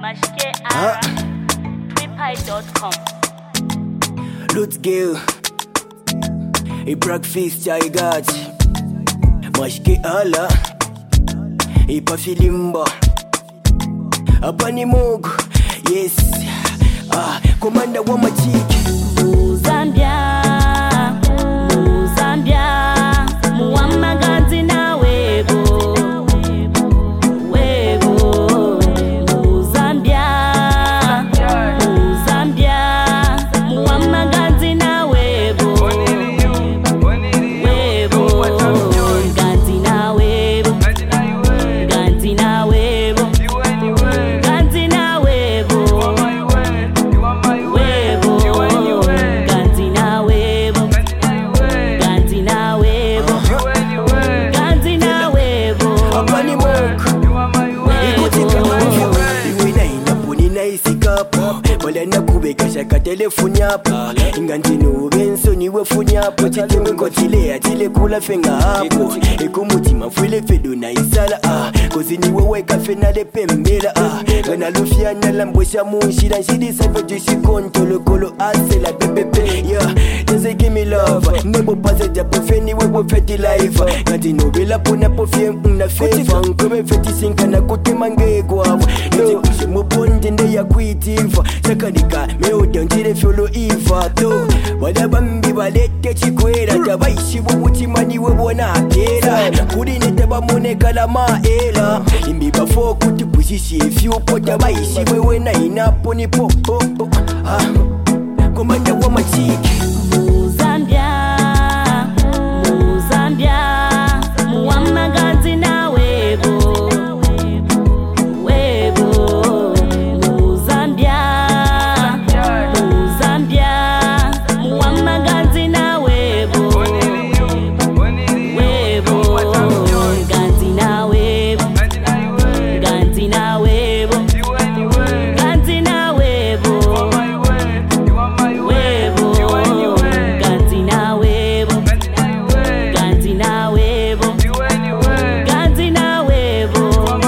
Twipie.com. Let's go. A breakfast I got. Mashke ala. A pafilimba. Apani mogo. Yes. Commander wa machiki. Muzambia. Muamagazi na webo. Muzambia. Muamagazi na webo. Ganzi na webo. Ganzi na webo. Ganzi na webo. Ganzi na webo. Ganzi na webo. Ganzi na webo. Apani mogo. Iwina inapuni na isikapo. Wala nakubeka shaka telefoni hapa. Ingantino ubenso niwe funi hapo. Chitenge kotile atile kula fenga hapo. Ekumutima fwile fedo na isala. Kozi niwe weka fena le pembela. Gana lufia na lambosha mushira. Shidi sape jushi kontolo kolo ase la bebebe. Yeah, just give me love. Nebo pase japo feni wewe feti life. Ngantino vela puna po fie una fefa. Nkome feti sinka na kutema ngegwa. No, muponde nde ya kuitiva. Sakanika meude ntire fyolo iva to. Wada bambi balete chikwera. Tabaishi bubutimani webona akera. Kuri nete bamone kalama ela. Imbi bafo kuti pushishi ifyu po. Tabaishi wewe na inapo nipo. Komanda wa machiki. Muzambia. Muamagazi na webo. Muamagazi na webo. Ganzi na webo. Ganzi na webo. Ganzi na webo. Ganzi na webo. Ganzi na webo. Ganzi na webo.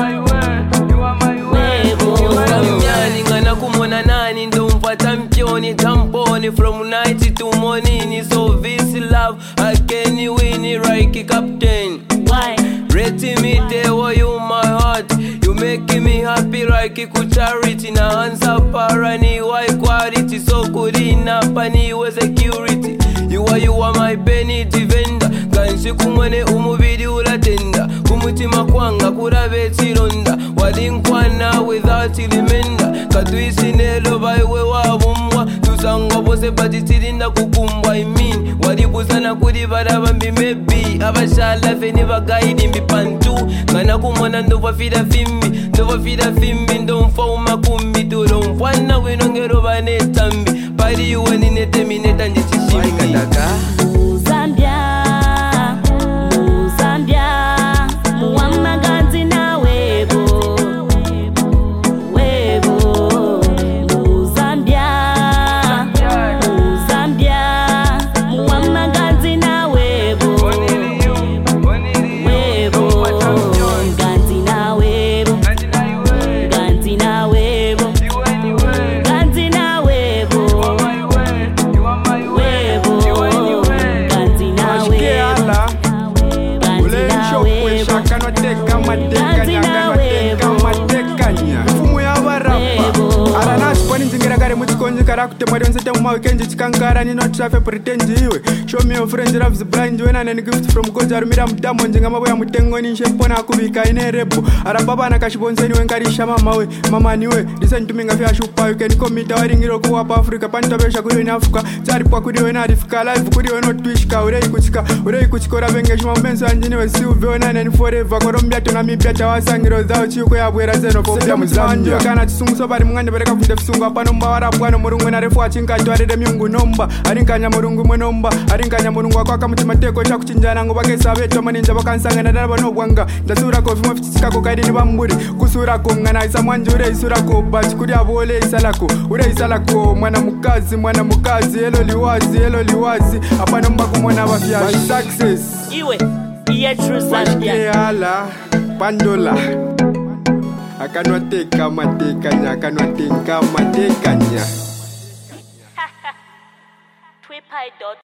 Mnyani ngana kumona nani ndo mfata mpioni tamponi from night to morning. So this love I can win it right captain. Why? Rate me there you my heart. You making me happy like charity. Na answer parani why quality so good enough pani was security. You are my penny defender. Kanshi kumone umubiri ulatenda. Kumutima kwanga kurabe tironda. Walinkwana without ilimenda. Katuisi nelo baiwe wabumwa. Tusangwa bose batitirinda kukumbwa. I mean walibuzana kuri barabambi maybe. Abashala feni bagaidi mbipantu. Ngana kumona ndova fida fimbi. Ndonfa umakumbi tulomfwana winongero banetambi. Pari yuweni netemineta njishishimi. Muzambia. Muamagazi na webo. Muzambia. Muamagazi na webo. Ganzi na webo. Ganzi na webo. Ganzi na webo. Ganzi na Kara kutemari onsete muma weekend chikankara nino trafe pretend iwe. Show me your friends loves blind when and gift from God arumira mudamo njenga mabo ya mutengo ni shepona kubika ine repo. Arababa na kashibonzeni wenkarisha mama we. Mama niwe listen to me ngafya shupa you can commit waringiro ku apa Africa pantabesha kuri in Africa. Tsari kwa kuri we na Africa live kuri we no twishka urei kuchikora bengesh mambenso anjini we silve we na forever Colombia to Namibia tawasangiro zao chiko ya bwera zeno popya muzambia. Kana chisungu so bari mungande bereka fude fusungu apano mbawara bwana murungu na refu achinka twarede myungu nomba. Arinkanya murungu mwenomba. Arinkanya murungu akwaka mutimateko cha kuchinjana ngo bakesa beto maninja bakansangana nabo no bwanga. Ndasura ko vimo fitika ko kaidi ni bamburi. Kusura ko ngana isa mwanjure isura ko bach kuri abole isalako. Ure isalako mwana mukazi elo liwazi. Apano mba kumona bafya. My success. Iwe. True Zambia. Mashke ala. Pandola. akanwateka matekanya akanwatenga matekanya Tweepai.com